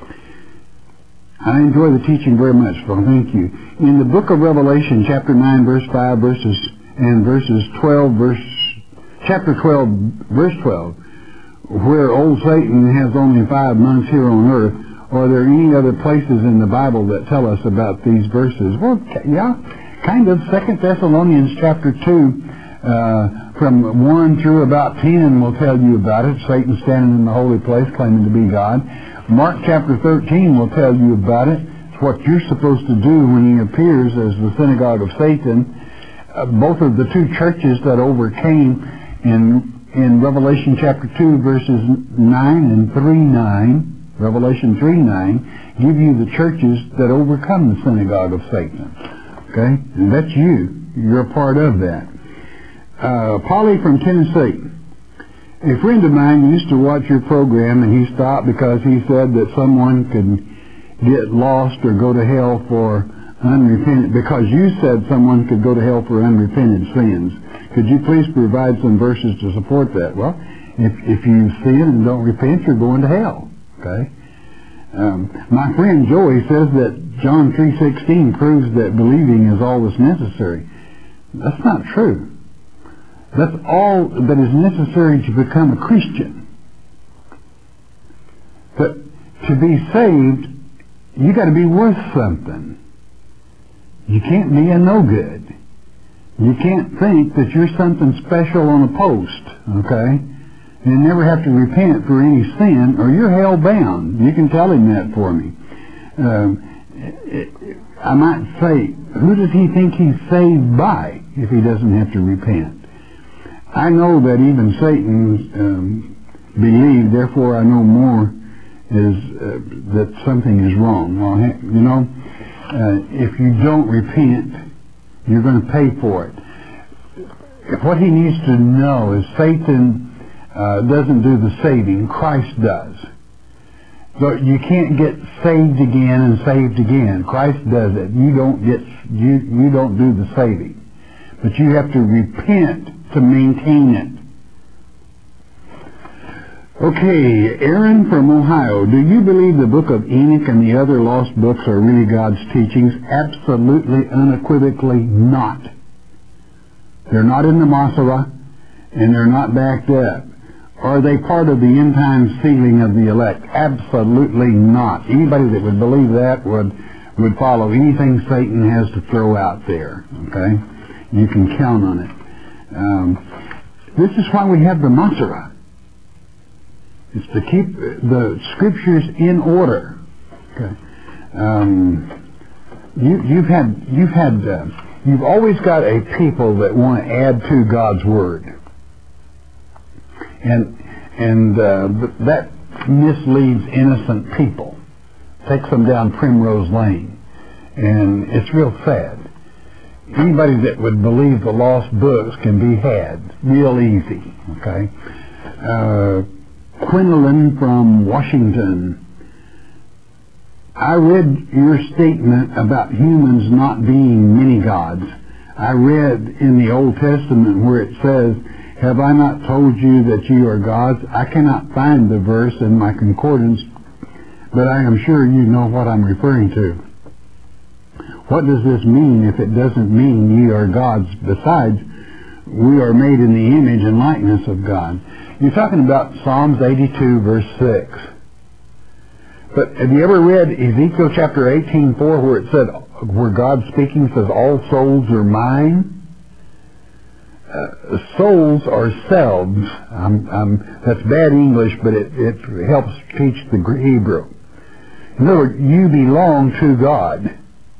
Speaker 2: I enjoy the teaching very much, so thank you. In the book of Revelation, chapter nine, verse five, verses and verses twelve, verse chapter twelve, verse twelve, where old Satan has only five months here on earth, are there any other places in the Bible that tell us about these verses? Well, yeah, kind of. Second Thessalonians chapter two, uh, from one through about ten will tell you about it. Satan standing in the holy place claiming to be God. Mark chapter thirteen will tell you about it. It's what you're supposed to do when he appears as the synagogue of Satan. Uh, both of the two churches that overcame in in Revelation chapter two, verses nine and three nine, Revelation three nine, give you the churches that overcome the synagogue of Satan. Okay? And that's you. You're a part of that. Uh, Polly from Tennessee. A friend of mine used to watch your program, and he stopped because he said that someone could get lost or go to hell for unrepentant, because you said someone could go to hell for unrepented sins. Could you please provide some verses to support that? Well, if, if you sin and don't repent, you're going to hell. Okay? Um, my friend Joey says that John three sixteen proves that believing is all that's necessary. That's not true. That's all that is necessary to become a Christian. But to be saved, you got to be worth something. You can't be a no-good. You can't think that you're something special on a post, okay? You never have to repent for any sin, or you're hell-bound. You can tell him that for me. Um, I might say, who does he think he's saved by if he doesn't have to repent? I know that even Satan um, believed, therefore I know more is uh, that something is wrong. Well, you know, uh, if you don't repent, you're going to pay for it. What he needs to know is Satan uh, doesn't do the saving, Christ does. So you can't get saved again and saved again. Christ does it. You don't get you you don't do the saving, but you have to repent to maintain it. Okay, Aaron from Ohio. Do you believe the book of Enoch and the other lost books are really God's teachings? Absolutely, unequivocally not. They're not in the Masorah, and they're not backed up. Are they part of the end time sealing of the elect? Absolutely not. Anybody that would believe that would would follow anything Satan has to throw out there. Okay? You can count on it. Um, this is why we have the Masorah. It's to keep the scriptures in order. Okay. Um, you, you've had, you've had, uh, you've always got a people that want to add to God's word, and and uh, that misleads innocent people, takes them down primrose lane, and it's real sad. Anybody that would believe the lost books can be had real easy. Okay. Uh, Quinlan from Washington. I read your statement about humans not being many gods. I read in the Old Testament where it says, "Have I not told you that you are gods?" I cannot find the verse in my concordance, but I am sure you know what I'm referring to. What does this mean if it doesn't mean ye are gods? Besides, we are made in the image and likeness of God. You're talking about Psalms eighty-two, verse six. But have you ever read Ezekiel chapter eighteen, four, where it said, where God speaking says, "All souls are mine"? Uh, souls are selves. I'm, I'm, that's bad English, but it, it helps teach the Hebrew. In other words, you belong to God.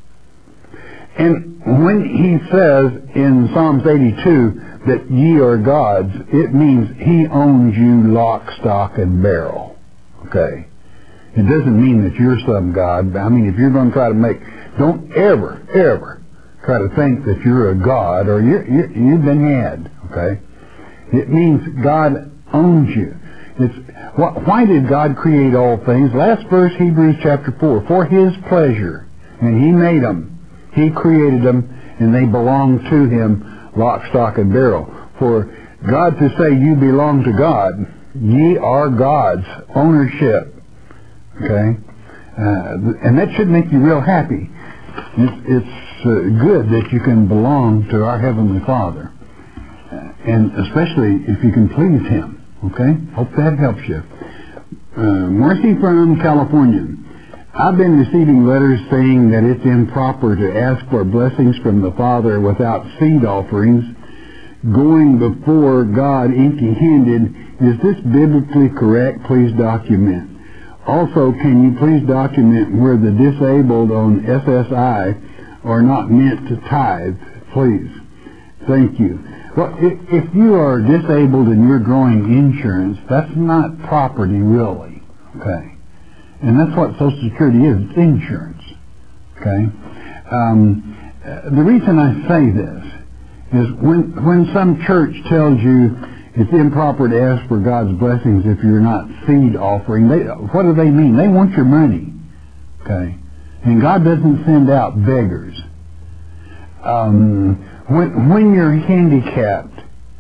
Speaker 2: And when he says in Psalms eighty-two that ye are gods, it means he owns you lock, stock, and barrel. Okay? It doesn't mean that you're some god. I mean, if you're going to try to make, don't ever, ever try to think that you're a god or you're, you're, you've been had. Okay? It means God owns you. It's, why did God create all things? Last verse, Hebrews chapter four. For his pleasure. And he made them. He created them, and they belong to him, lock, stock, and barrel. For God to say you belong to God, ye are God's ownership. Okay? Uh, and that should make you real happy. It's, it's uh, good that you can belong to our Heavenly Father. Uh, and especially if you can please him. Okay? Hope that helps you. Uh, Marcy from California. I've been receiving letters saying that it's improper to ask for blessings from the Father without seed offerings, going before God empty-handed. Is this biblically correct? Please document. Also, can you please document where the disabled on S S I are not meant to tithe? Please. Thank you. Well, if, if you are disabled and you're drawing insurance, that's not property really. Okay. And that's what Social Security is. It's insurance. Okay? Um, uh, the reason I say this is when when some church tells you it's improper to ask for God's blessings if you're not seed offering, they, what do they mean? They want your money, okay? And God doesn't send out beggars. Um, when when you're handicapped,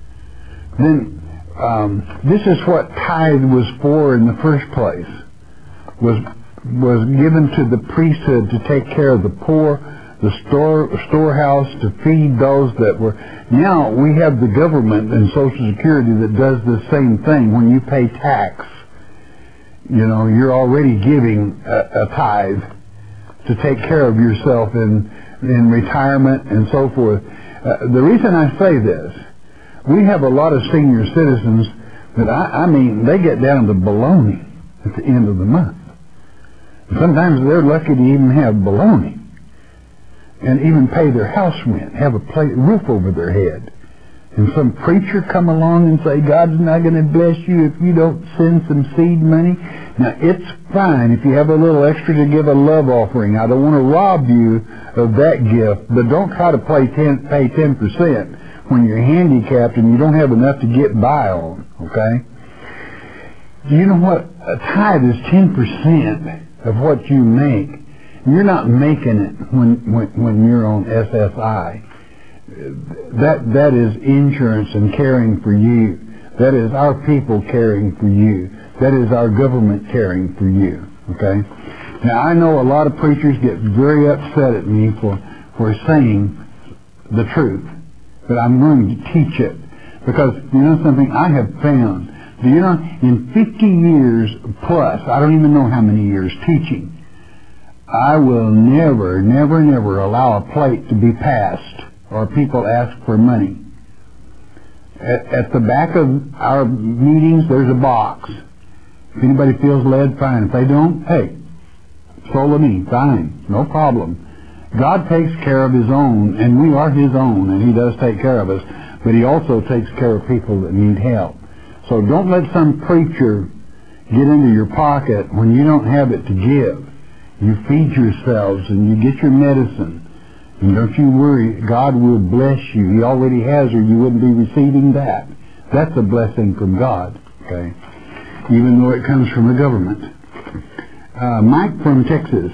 Speaker 2: then um, this is what tithe was for in the first place. Was was given to the priesthood to take care of the poor, the store storehouse to feed those that were. Now we have the government and Social Security that does the same thing. When you pay tax, you know, you're already giving a, a tithe to take care of yourself in in retirement and so forth. Uh, the reason I say this, we have a lot of senior citizens that I, I mean they get down to baloney at the end of the month. Sometimes they're lucky to even have baloney and even pay their house rent, have a plate, roof over their head. And some preacher come along and say, God's not going to bless you if you don't send some seed money. Now, it's fine if you have a little extra to give a love offering. I don't want to rob you of that gift, but don't try to pay ten, pay ten percent when you're handicapped and you don't have enough to get by on, okay? Do you know what? A tithe is ten percent of what you make. You're not making it when, when, when you're on S S I. That, that is insurance and caring for you. That is our people caring for you. That is our government caring for you. Okay? Now, I know a lot of preachers get very upset at me for, for saying the truth, but I'm going to teach it. Because, you know something, I have found, do you know, in fifty years plus, I don't even know how many years teaching, I will never, never, never allow a plate to be passed or people ask for money. At, at the back of our meetings, there's a box. If anybody feels led, fine. If they don't, hey, solo me, fine, no problem. God takes care of His own, and we are His own, and He does take care of us, but He also takes care of people that need help. So don't let some preacher get into your pocket when you don't have it to give. You feed yourselves and you get your medicine. And don't you worry, God will bless you. He already has, or you wouldn't be receiving that. That's a blessing from God, okay? Even though it comes from the government. Uh, Mike from Texas.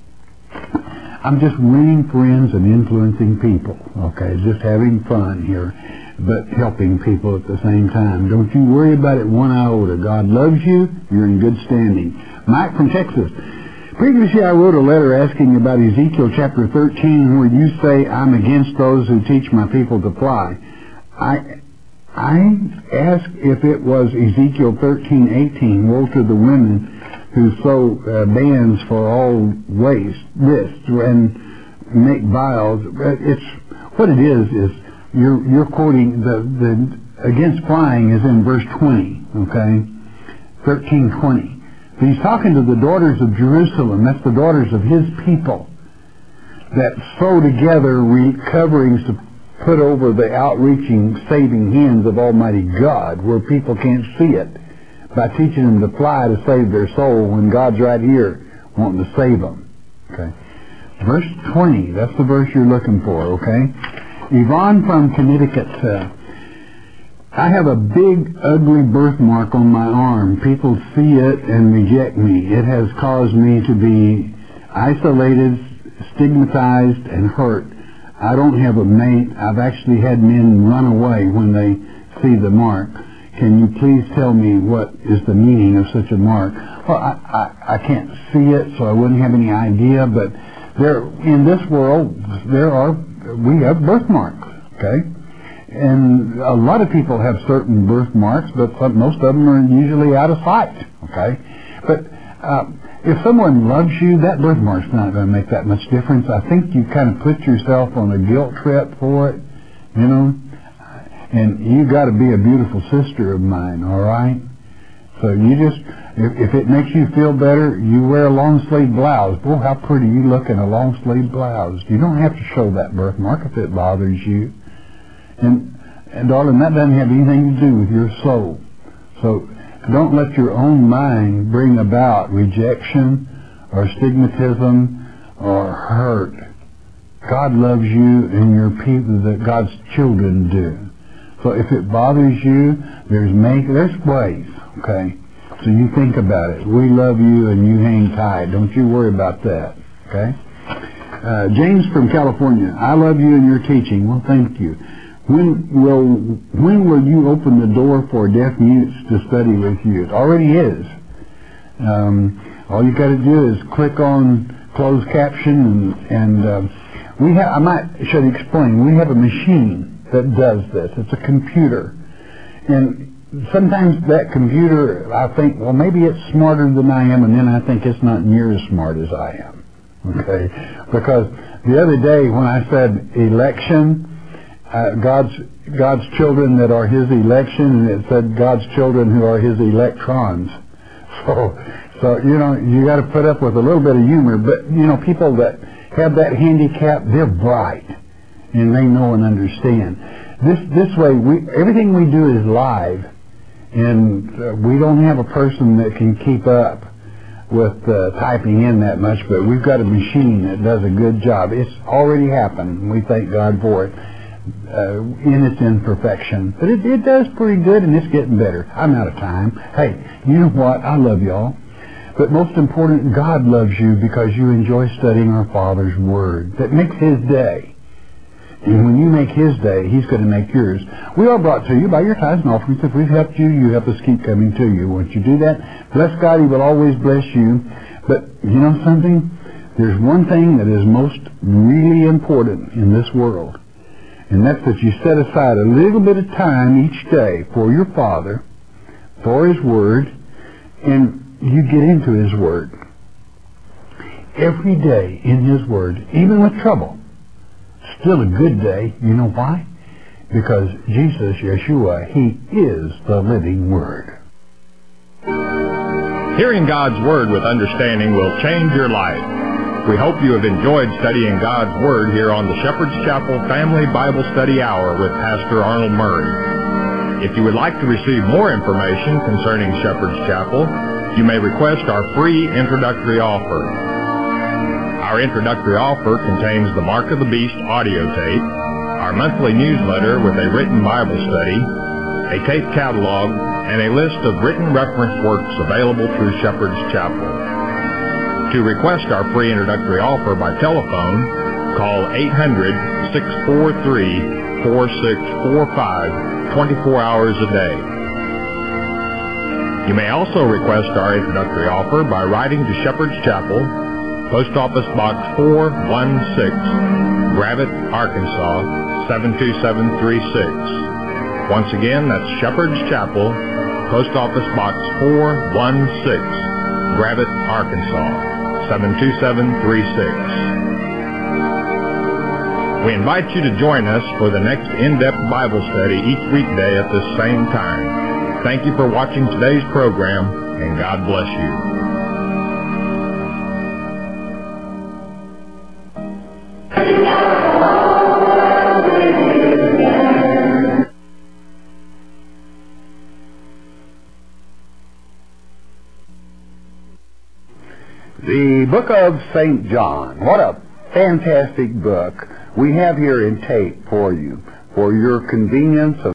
Speaker 2: I'm just winning friends and influencing people, okay? Just having fun here, but helping people at the same time. Don't you worry about it one iota. God loves you. You're in good standing. Mike from Texas. Previously, I wrote a letter asking about Ezekiel chapter thirteen, where you say, I'm against those who teach my people to fly. I I asked if it was Ezekiel thirteen eighteen, woe to the women who sew uh, bands for all waist, wrists, and make vials. It's what it is. Is you're you're quoting the the against flying is in verse twenty. Okay, thirteen twenty. He's talking to the daughters of Jerusalem. That's the daughters of His people that sew together coverings to put over the outreaching, saving hands of Almighty God, where people can't see it, by teaching them to fly to save their soul when God's right here wanting to save them. Okay, verse twenty. That's the verse you're looking for. Okay, Yvonne from Connecticut. Uh, I have a big, ugly birthmark on my arm. People see it and reject me. It has caused me to be isolated, stigmatized, and hurt. I don't have a mate. I've actually had men run away when they see the mark. Can you please tell me what is the meaning of such a mark? Well, I, I, I can't see it, so I wouldn't have any idea, but there, in this world, there are, we have birthmarks, okay? And a lot of people have certain birthmarks, but some, most of them are usually out of sight, okay? But uh, if someone loves you, that birthmark's not going to make that much difference. I think you kind of put yourself on a guilt trip for it, you know? And you got to be a beautiful sister of mine, all right? So you just, if, if it makes you feel better, you wear a long-sleeve blouse. Boy, how pretty you look in a long-sleeve blouse. You don't have to show that birthmark if it bothers you. And, and darling, that doesn't have anything to do with your soul. So don't let your own mind bring about rejection or stigmatism or hurt. God loves you and your people, that God's children do. So if it bothers you, there's make there's ways, okay? So you think about it. We love you and you hang tight. Don't you worry about that, okay? Uh, James from California, I love you and your teaching. Well, thank you. When will when will you open the door for deaf mutes to study with you? It already is. Um, all you got to do is click on closed caption, and, and uh, we have. I might should explain. We have a machine that does this. It's a computer, and sometimes that computer, I think, well, maybe it's smarter than I am, and then I think it's not near as smart as I am. Okay, because the other day when I said election. Uh, God's God's children that are His election, and it said God's children who are His electrons. So, so you know, you got to put up with a little bit of humor. But you know, people that have that handicap, they're bright, and they know and understand. This this way, we everything we do is live, and uh, we don't have a person that can keep up with uh, typing in that much. But we've got a machine that does a good job. It's already happened, and we thank God for it. Uh, in its imperfection, but it, it does pretty good, and it's getting better. I'm out of time. Hey, you know what? I love y'all, but most important, God loves you because you enjoy studying our Father's Word. That makes His day, and when you make His day, He's going to make yours. We are brought to you by your tithes and offerings. If we've helped you, you help us keep coming to you. Once you do that, bless God. He will always bless you. But you know something? There's one thing that is most really important in this world. And that's that you set aside a little bit of time each day for your Father, for His Word, and you get into His Word. Every day in His Word, even with trouble, still a good day. You know why? Because Jesus, Yeshua, He is the living Word.
Speaker 1: Hearing God's Word with understanding will change your life. We hope you have enjoyed studying God's Word here on the Shepherd's Chapel Family Bible Study Hour with Pastor Arnold Murray. If you would like to receive more information concerning Shepherd's Chapel, you may request our free introductory offer. Our introductory offer contains the Mark of the Beast audio tape, our monthly newsletter with a written Bible study, a tape catalog, and a list of written reference works available through Shepherd's Chapel. To request our free introductory offer by telephone, call eight hundred, six four three, four six four five twenty-four hours a day. You may also request our introductory offer by writing to Shepherd's Chapel, Post Office Box four one six, Gravette, Arkansas, seven two seven three six. Once again, that's Shepherd's Chapel, Post Office Box four one six, Gravette, Arkansas, seven two seven three six. We invite you to join us for the next in-depth Bible study each weekday at this same time. Thank you for watching today's program, and God bless you.
Speaker 2: The Book of Saint John. What a fantastic book we have here in tape for you, for your convenience of